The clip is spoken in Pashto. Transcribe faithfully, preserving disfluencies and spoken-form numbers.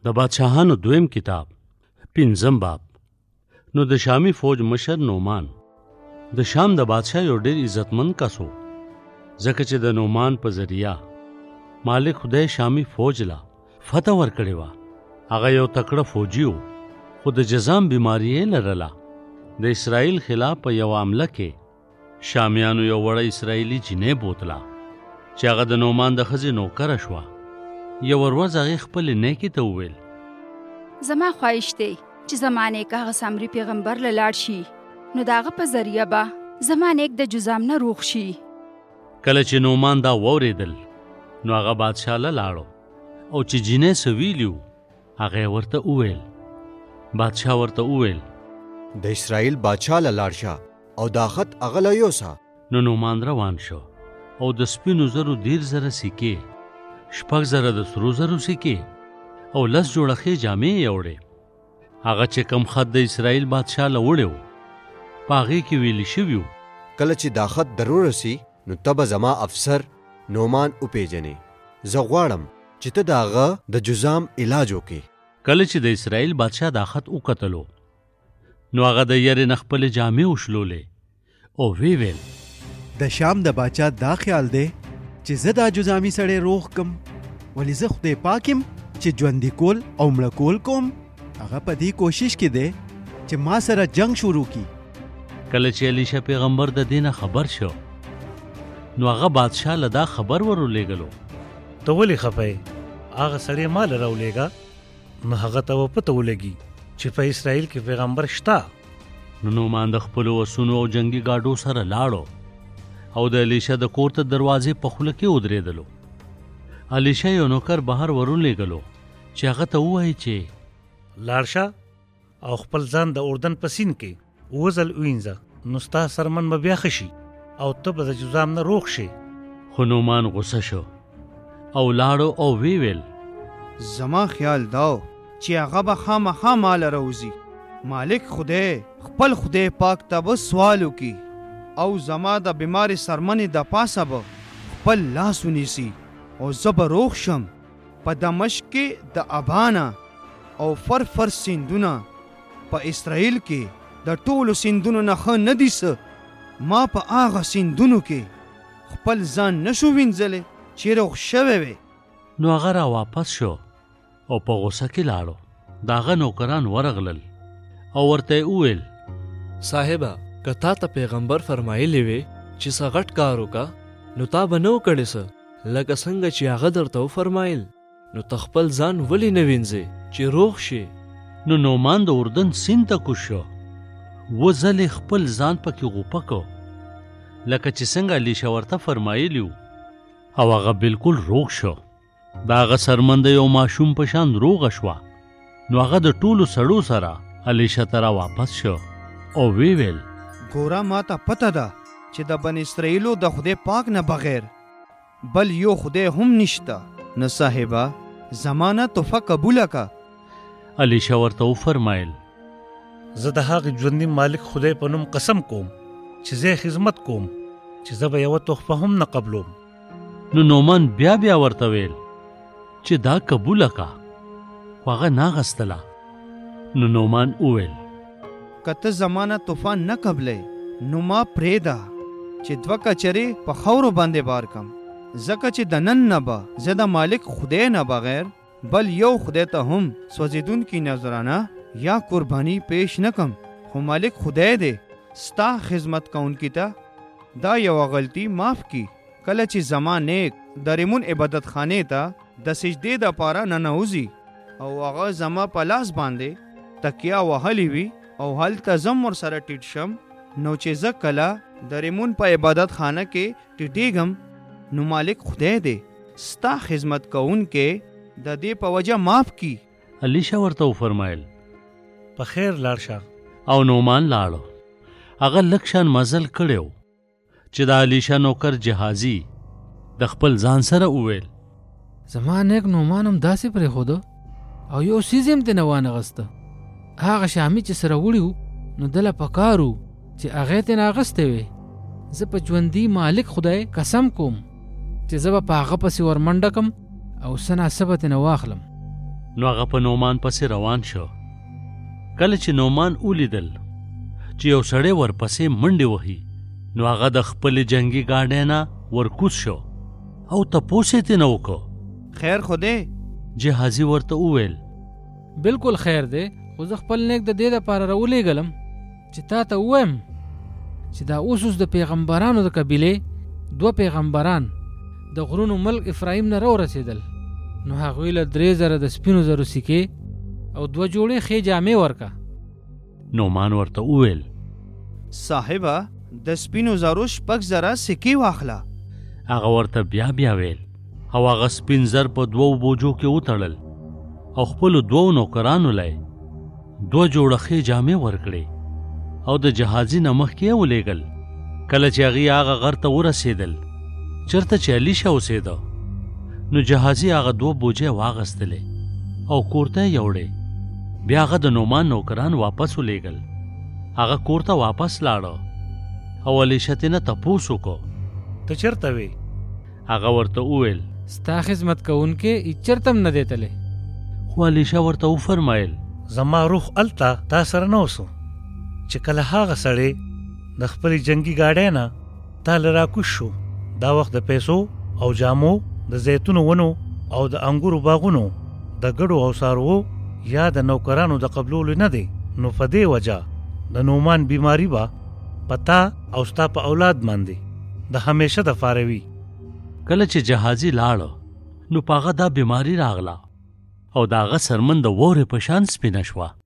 د بادشاهانو دویم کتاب پنځم باب. نو د شامی فوج مشر نعمان د شام د بادشاه یو ډېر عزتمند کس و، ځکه چې د نعمان په ذریعه مالک خدای شامی فوج لا فتح ورکړې وه. هغه یو تکړه فوجي و، خو د جزام بیماری یې لرله. د اسرائیل خلاف په یو عمله کې شامیانو یو وړه اسرائیلي جینۍ بوتله چې هغه د نعمان د ښځې نوکره شوه. یو ورځ هغې خپلې نیکې ته وویل، زما خواهش دی چې زما نیک هغه سامري پیغمبر له لاړ شي، نو د هغه په ذریعه به زما نیک د جزام نه روغ شي. کله چې نعمان دا واورېدل نو هغه بادشاه له لاړو، او چې جینۍ څه ویلي وو هغه یې ورته وویل. بادشاه ورته وویل، د اسرائیل بادشاه له لاړ شه او دا خط هغه له یوسه. نو نعمان روان شو او د سپینو زرو دیر زره سکې، شپږ زره د سرو زرو سکې او لس جوړه ښې جامې یې وړې. هغه چې کم خط د اسرائیل بادشاه له وړی و په هغې کې ویلي شوي وو، کله چې دا خط در ورسي نو ته به زما افسر نعمان وپېژنې. زه غواړم چې ته د هغه د جزام علاج وکړې. کله چې د اسرائیل بادشاه دا خط وکتلو نو هغه د یرې نه خپلې جامې وشلولې او وی ویل، د شام د باچا دا خیال دی چې زه دا جزامي سړی روغ کم، ولی زه خدای پاک یم چې ژوندي کول او مړه کول کوم. هغه په دې کوشش کې دی چې ما سره جنگ شروع کی. کله چې الیشا پیغمبر د دې نه خبر شو نو هغه بادشاه له دا خبر ورولېږلو. ته ولې خفه یې؟ هغه سړی ما له راولېږه نو هغه ته به پته ولګي چې په اسرائیل کې پیغمبر شته. نو نعمان د خپلو وسونو او جنگي ګاډو سره لاړو او د الیشا د کور ته دروازې په خوله کې ودرېدلو. الیشا یو نوکر بهر ورولېږلو چې هغه ته ووایي چې لاړ شه او خپل ځان د اردن په سیند کې اووه ځل ووینځه، نو ستا سرمن به بیا ښه شي او ته به د جزام نه روغ شي. خو نعمان غصه شو او لاړو او وی ویل، زما خیال داو چې هغه به خامخا ماله راوځي. مالک خدای خپل خدای پاک ته به سوال وکړي او زما د بیمارې سرمنې د پاسه به خپل لاس ونیسي او زه به روغ شم. په دمشق کې د ابانا او فرفر سیندونه په اسرائیل کې د ټولو سیندونو نه ښه نه دي څه. ما په هغه سیندونو کې خپل ځان نشو وینځلی چې روغ شوی وی. نو هغه را واپس شو او په غوسه کې لاړو. د هغه نوکران ورغلل او ورته یې وویل، صاحبه که تا ته پیغمبر فرمایلی وی چې څه غټ کار وکړه نو تا به نه وکړې څه، لکه څنګه چې هغه درته وفرمایل، نو ته خپل ځان ولې نه وینځې چې روغ شي. نو نعمان د اردن سیند ته کوز شو، اووه ځلې خپل ځان پکې غوپه کو لکه چې څنګه الیشا ورته فرمایلي وو، او هغه بالکل روغ شو. د هغه سرمن د یو ماشوم په شان روغه شوه. نو هغه د ټولو سړو سره الیشا ته را واپس شو او وی ویل، ګوره ما ته پته ده چې د بن اسرائیلو د خدای پاک نه بغیر بل یو خدای هم نشته. نو صاحبه زمانه تحفه قبوله که. الیشا ورته وفرمایل، زه د هغې ژوندي مالک خدای په نوم قسم کوم چې زه خدمت کوم چې زه به یوه تحفه هم نه قبلوم. نو نعمان بیا بیا ورته ویل چې دا قبوله کا، خو هغه ناغستله. نو نعمان وویل، که ته زمانه تحفه نه قبلې نو ما پرېږده چې دوه کچرې په خاورو باندې بار کم، ځکه چې د نن نه به زه د مالک خدای نه بغیر بل یو خدای ته هم سوځېدونکي نذرانه یا قرباني پیش نه کم. خو مالک خدای دی ستا خدمت کوونکي ته دا یوه غلطي معاف کی. کله چې زما نیک د ریمون عبادت خانې ته د سجدې دپاره ننوځي او هغه زما په لاس باندې تکیه وهلې وي او هلته زم ورسره ټیټ شم، نو چې زه کله د ریمون په عبادت خانه کې ټیټېږم نو مالک خدای دی ستا خدمت کوونکی د دې په وجه معاف کی. الیشا ورته وفرمایل، په خیر لاړ شه. او نعمان لاړو. هغه لږ شان مزل کړی و چې د الیشا نوکر جهازي د خپل ځان سره وویل، زما نیک نعمان هم داسې پرېښوده او یو څیز هم ترې نه وانغسته. هغه شامي چې سره وړي وو نو دله پکار وو چې هغې ترې نه اخیستی وی. زه په ژوندي مالک خدای قسم کوم چې زه به په هغه پسې ورمنډه کم او څه ناڅه به ترې نه واخلم. نو هغه په نومان پسې روان شو. کله چې نومان ولیدل چې یو سړی ورپسې منډې وهي نو هغه د خپلې جنګي ګاډۍ نه ورکوز شو او تپوس یې ترېنه وکړو. خیر خو دی؟ جهازي ورته وویل بالکل خیر دی، خو زه خپل نیک د دې دپاره راولېږلم چې تا ته ووایم چې دا اوس اوس د پیغمبرانو د قبیلې دوه پیغمبران د غرونو ملک افرایم نه راورسېدل، نو هغوی له درې زره د سپینو زرو سکې او دوه جوړې ښې جامې ورکه. نومان ورته وویل صاحبه د سپینو زرو شپږ زره سکې واخله. هغه ورته بیا بیا ویل او هغه سپین زر په دوو بوجو کې وتړل او خپلو دوو نوکرانو لی دوه جوړه ښې جامې ورکړې او د جهازي نه مخکې یې ولېږل. کله چې هغې هغه غر ته ورسېدل چېرته چې علیشه اوسېده نو جهازي هغه دوه بوجۍ واغستلې او کور ته یې یوړې. بیا هغه د نومان نوکران واپس ولېږل. هغه کور ته واپس لاړه او علیشه ترېنه تپوس وکړو ته چېرته وې؟ هغه ورته وویل ستا خدمت کوونکی هېڅ چېرته هم نه دی تللی. خو علیشه ورته وفرمایل زما روح هلته تا سره نه اوسو چې کله هغه سړی د خپلې جنګي ګاډۍ نه تا له راکوز شو. دا وخت د پیسو او جامو د زیتونو ونو او د انګورو باغونو د ګډو او څاروو یا د نوکرانو د قبلولو نه دی. نو په دې وجه د نومان بیماری به په تا او ستا په اولاد باندې د همیشه دپاره وي. کله چې جهازي لاړه نو په هغه دا بیماری راغله او د هغه سرمن د وورې په شان سپینه شوه.